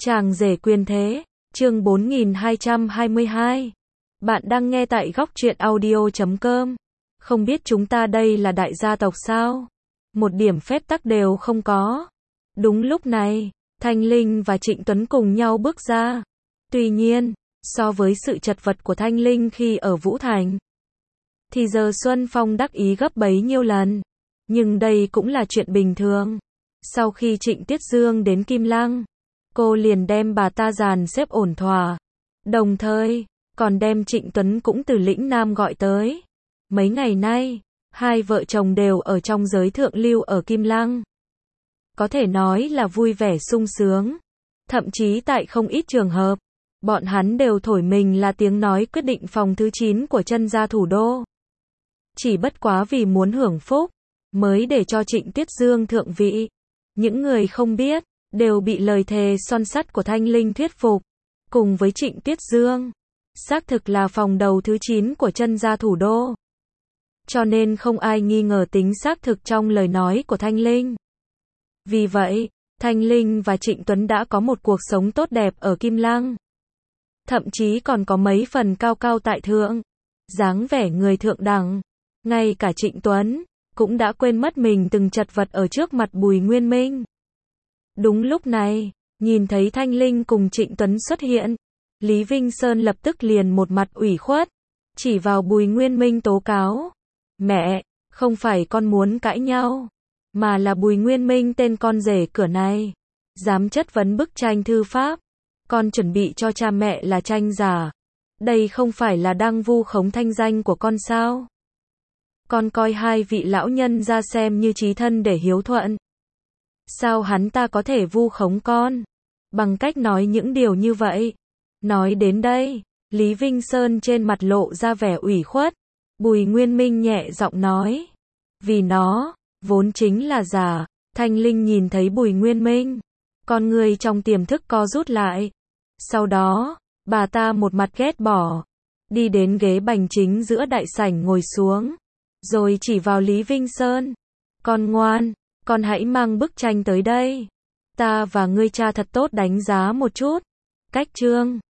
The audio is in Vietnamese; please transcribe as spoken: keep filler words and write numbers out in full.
Chàng rể quyền thế, chương bốn nghìn hai trăm hai mươi hai. Bạn đang nghe tại góc truyện audio chấm com. Không biết chúng ta đây là đại gia tộc sao? Một điểm phép tắc đều không có. Đúng lúc này, Thanh Linh và Trịnh Tuấn cùng nhau bước ra. Tuy nhiên, so với sự chật vật của Thanh Linh khi ở Vũ Thành, thì giờ Xuân Phong đắc ý gấp bấy nhiêu lần. Nhưng đây cũng là chuyện bình thường. Sau khi Trịnh Tiết Dương đến Kim Lăng, cô liền đem bà ta dàn xếp ổn thỏa. Đồng thời, còn đem Trịnh Tuấn cũng từ lĩnh Nam gọi tới. Mấy ngày nay, hai vợ chồng đều ở trong giới thượng lưu ở Kim Lăng. Có thể nói là vui vẻ sung sướng. Thậm chí tại không ít trường hợp, bọn hắn đều thổi mình là tiếng nói quyết định phòng thứ chín của chân gia thủ đô. Chỉ bất quá vì muốn hưởng phúc, mới để cho Trịnh Tiết Dương thượng vị. Những người không biết, đều bị lời thề son sắt của Thanh Linh thuyết phục. Cùng với Trịnh Tiết Dương, xác thực là phòng đầu thứ chín của chân gia thủ đô. Cho nên không ai nghi ngờ tính xác thực trong lời nói của Thanh Linh. Vì vậy, Thanh Linh và Trịnh Tuấn đã có một cuộc sống tốt đẹp ở Kim Lăng. Thậm chí còn có mấy phần cao cao tại thượng, dáng vẻ người thượng đẳng. Ngay cả Trịnh Tuấn cũng đã quên mất mình từng chật vật ở trước mặt Bùi Nguyên Minh. Đúng lúc này, nhìn thấy Thanh Linh cùng Trịnh Tuấn xuất hiện, Lý Vinh Sơn lập tức liền một mặt ủy khuất, chỉ vào Bùi Nguyên Minh tố cáo. Mẹ, không phải con muốn cãi nhau, mà là Bùi Nguyên Minh tên con rể cửa này, dám chất vấn bức tranh thư pháp. Con chuẩn bị cho cha mẹ là tranh giả. Đây không phải là đang vu khống thanh danh của con sao? Con coi hai vị lão nhân ra xem như chí thân để hiếu thuận. Sao hắn ta có thể vu khống con? Bằng cách nói những điều như vậy. Nói đến đây, Lý Vinh Sơn trên mặt lộ ra vẻ ủy khuất. Bùi Nguyên Minh nhẹ giọng nói. Vì nó, vốn chính là giả. Thanh Linh nhìn thấy Bùi Nguyên Minh, con người trong tiềm thức co rút lại. Sau đó, bà ta một mặt ghét bỏ, đi đến ghế bành chính giữa đại sảnh ngồi xuống, rồi chỉ vào Lý Vinh Sơn. Con ngoan, con hãy mang bức tranh tới đây. Ta và ngươi cha thật tốt đánh giá một chút. Cách chương